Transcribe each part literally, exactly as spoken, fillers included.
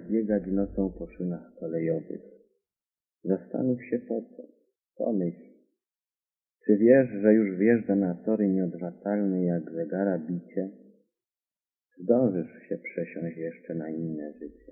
biegać nocą po szynach kolejowych. Zastanów się po co. Pomyśl. Czy wiesz, że już wjeżdża na tory nieodwracalny jak zegara bicie? Zdążysz się przesiąść jeszcze na inne życie.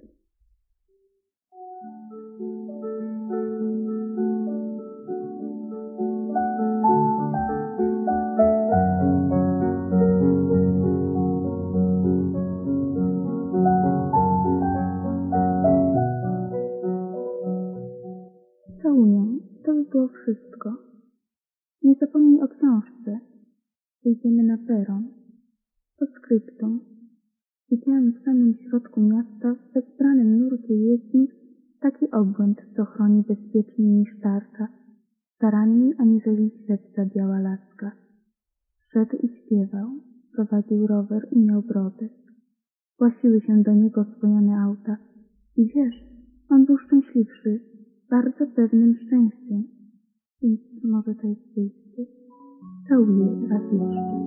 Całuję. To by było wszystko. Nie zapomnij o książce. Wyjdziemy na peron. Postscriptum. Widziałem w samym środku miasta, w bezbranym nurcie jezdni, taki obłęd, co chroni bezpieczniej niż tarcza, staranniej aniżeli ślepca biała laska. Szedł i śpiewał, prowadził rower i miał brodę. Głasiły się do niego swojone auta. I wiesz, on był szczęśliwszy, bardzo pewnym szczęściem. Więc może to jest wyjście. Całuję raz jeszcze.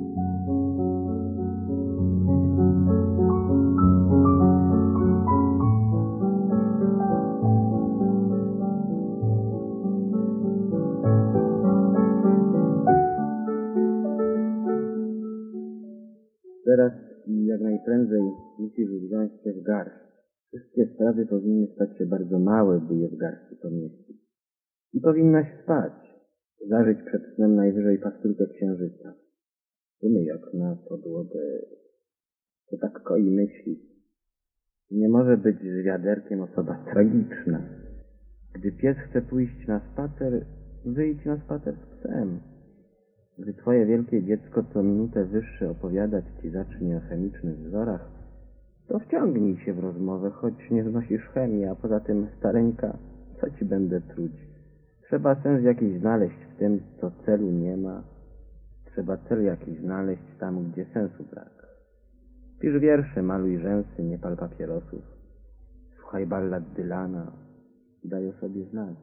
Teraz i jak najprędzej musisz wziąć się w garść. Wszystkie sprawy powinny stać się bardzo małe, by je w garści pomieścić. I powinnaś spać, zażyć przed snem najwyżej pastylkę księżyca. Umyj okna, podłogę, to tak koi myśli. Nie może być z wiaderkiem osoba tragiczna. Gdy pies chce pójść na spacer, wyjdź na spacer z psem. Gdy twoje wielkie dziecko co minutę wyższe opowiadać ci zacznie o chemicznych wzorach, to wciągnij się w rozmowę, choć nie znosisz chemii, a poza tym, stareńka, co ci będę truć? Trzeba sens jakiś znaleźć w tym, co celu nie ma. Trzeba cel jakiś znaleźć tam, gdzie sensu brak. Pisz wiersze, maluj rzęsy, nie pal papierosów. Słuchaj ballad Dylana i daj o sobie znać.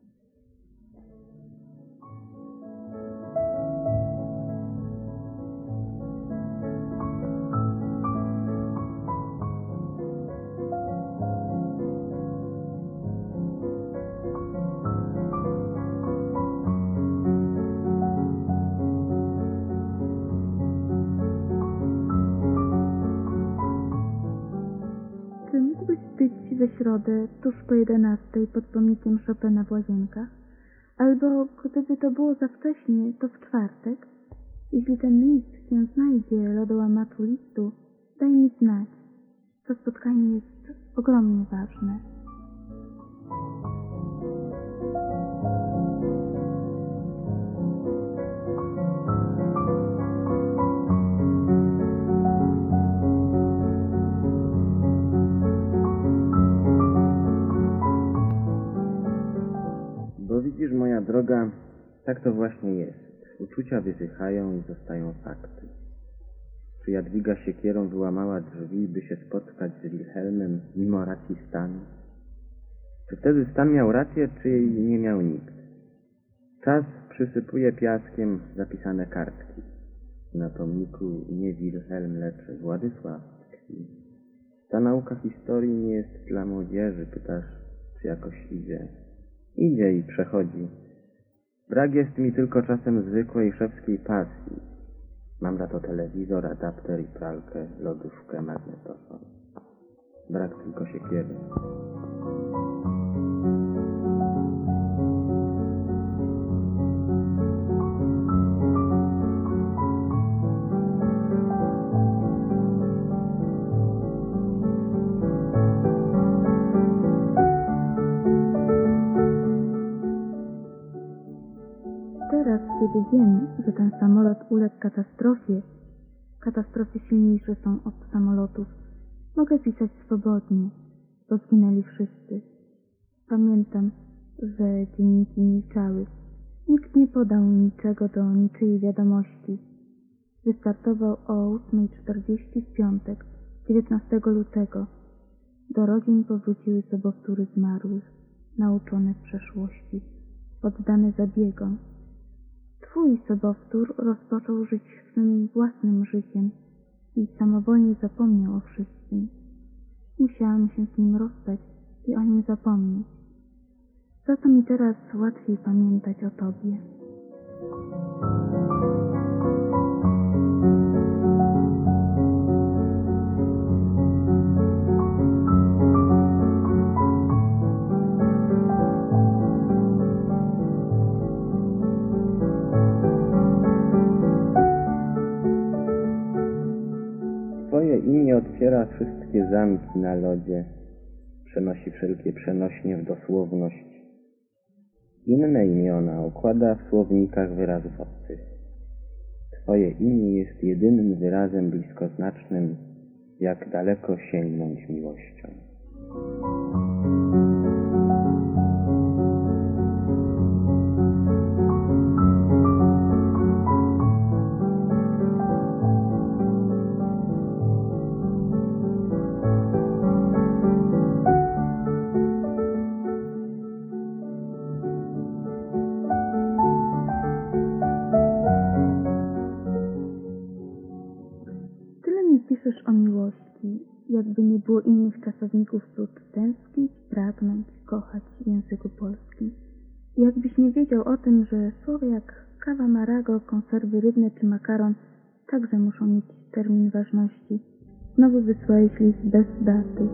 Czy mógłbyś być we środę, tuż po jedenastej, pod pomnikiem Chopina w Łazienkach? Albo, gdyby to było za wcześnie, to w czwartek? Jeśli ten list się znajdzie lodołamaczu listu, daj mi znać. To spotkanie jest ogromnie ważne. Bo widzisz, moja droga, tak to właśnie jest. Uczucia wysychają i zostają fakty. Czy Jadwiga siekierą wyłamała drzwi, by się spotkać z Wilhelmem mimo racji stanu? Czy wtedy stan miał rację, czy jej nie miał nikt? Czas przysypuje piaskiem zapisane kartki. Na pomniku nie Wilhelm, lecz Władysław tkwi. Ta nauka historii nie jest dla młodzieży, pytasz, czy jakoś idzie. Idzie i przechodzi. Brak jest mi tylko czasem zwykłej szewskiej pasji. Mam za to telewizor, adapter i pralkę, lodówkę, magnetofon. Brak tylko siekiery. Teraz, kiedy wiem, że ten samolot uległ katastrofie, katastrofy silniejsze są od samolotów, mogę pisać swobodnie, bo zginęli wszyscy. Pamiętam, że dzienniki milczały. Nikt nie podał niczego do niczyjej wiadomości. Wystartował o ósma czterdzieści w piątek, dziewiętnastego lutego. Do rodzin powróciły sobowtóry zmarłych, nauczone w przeszłości, oddane zabiegom. Twój sobowtór rozpoczął żyć swym własnym życiem i samowolnie zapomniał o wszystkim. Musiałam się z nim rozstać i o nim zapomnieć. Za to mi teraz łatwiej pamiętać o tobie. Twoje imię otwiera wszystkie zamki na lodzie, przenosi wszelkie przenośnie w dosłowność. Inne imiona układa w słownikach wyrazów obcych. Twoje imię jest jedynym wyrazem bliskoznacznym, jak daleko sięgnąć miłością. Tyle mi piszesz o miłości, jakby nie było innych czasowników prócz tęsknić, pragnąć, kochać w języku polskim. I jakbyś nie wiedział o tym, że słowa jak kawa marago, konserwy rybne czy makaron także muszą mieć termin ważności. Znowu wysłałeś list bez daty.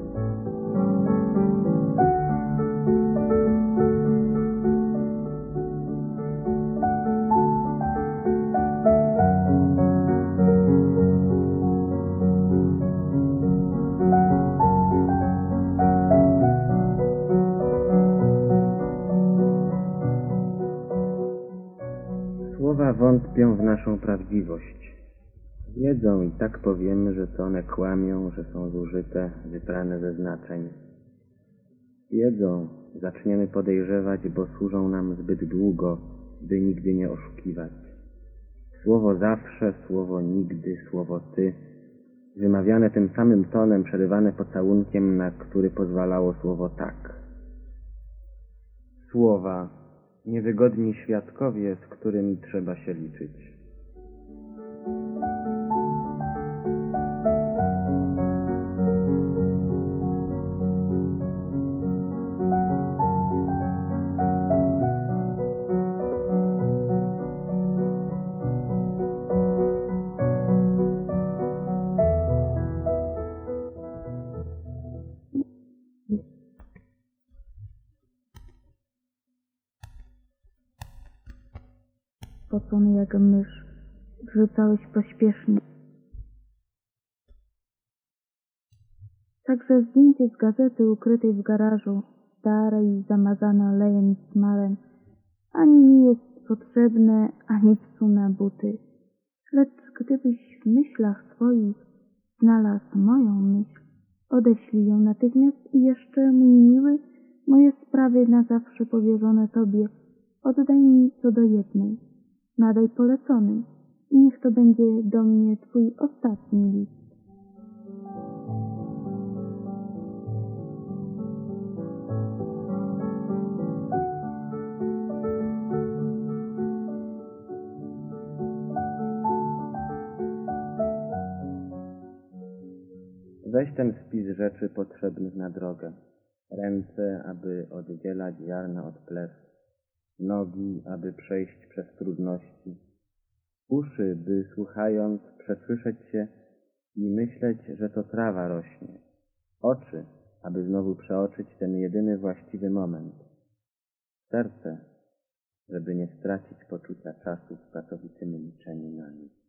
Słowa wątpią w naszą prawdziwość. Wiedzą i tak powiemy, że to one kłamią, że są zużyte, wyprane ze znaczeń. Wiedzą, zaczniemy podejrzewać, bo służą nam zbyt długo, by nigdy nie oszukiwać. Słowo zawsze, słowo nigdy, słowo ty, wymawiane tym samym tonem, przerywane pocałunkiem, na który pozwalało słowo tak. Słowa, niewygodni świadkowie, z którymi trzeba się liczyć. Spocony jak mysz, wrzucałeś pośpiesznie. Także zdjęcie z gazety ukrytej w garażu, stare i zamazane olejem i smalem, ani mi jest potrzebne, ani psu na buty. Lecz gdybyś w myślach swoich znalazł moją myśl, odeślij ją natychmiast i jeszcze, mój miły, moje sprawy na zawsze powierzone tobie oddaj mi co do jednej. Nadaj polecony i niech to będzie do mnie twój ostatni list. Weź ten spis rzeczy potrzebnych na drogę. Ręce, aby oddzielać ziarna od plew. Nogi, aby przejść przez trudności. Uszy, by słuchając przesłyszeć się i myśleć, że to trawa rośnie. Oczy, aby znowu przeoczyć ten jedyny właściwy moment. Serce, żeby nie stracić poczucia czasu w pracowitymi milczeniu na nic.